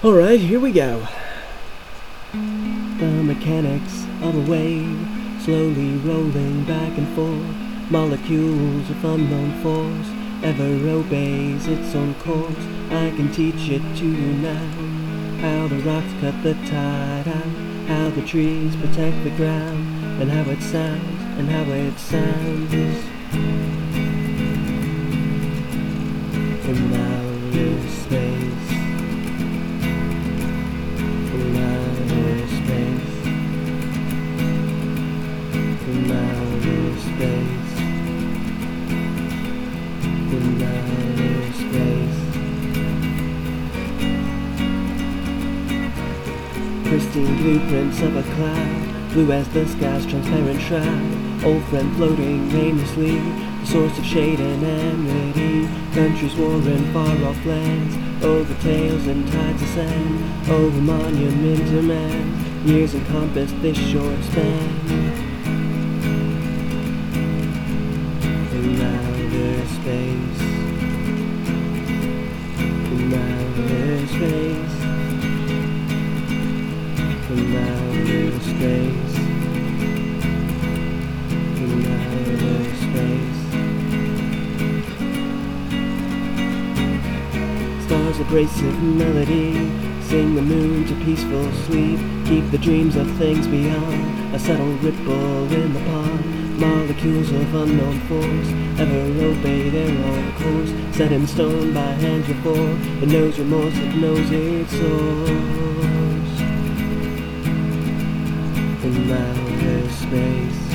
Alright, here we go. The mechanics of a wave, slowly rolling back and forth. Molecules of unknown force, ever obeys its own course. I can teach it to you now, how the rocks cut the tide out, how the trees protect the ground, and how it sounds, and how it sounds. From outer space, from outer space, from outer space, from outer space. Pristine blueprints of a cloud, blue as the sky's transparent shroud. Old friend floating aimlessly, the source of shade and amity. Countries warring far-off lands, over tales and tides of sand, over monument to man. Years encompass this short span. From outer space, from outer space, from outer space, from outer space. Stars abrasive melody, sing the moon to peaceful sleep. Keep the dreams of things beyond, a subtle ripple in the pond. Molecules of unknown force, ever obey their own course. Set in stone by hands before, it knows remorse, it knows its source. From outer space,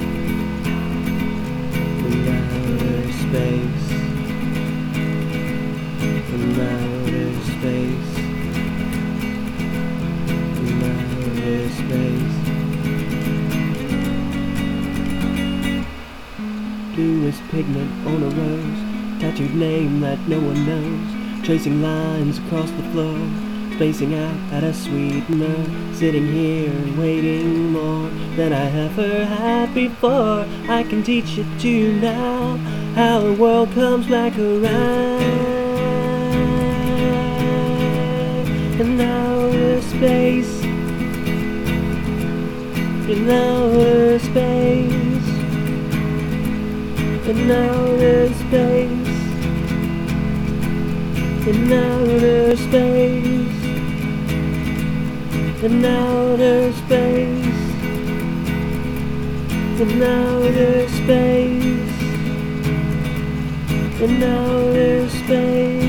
from outer space, from outer space, from outer space. Bluest pigment on a rose, tattooed name that no one knows, tracing lines across the floor, spacing out at a sweetener, sitting here and waiting more than I ever had before. I can teach it to you now, how the world comes back around. In outer space, in outer space, in outer space, in outer space, in outer space, in outer space, in outer space.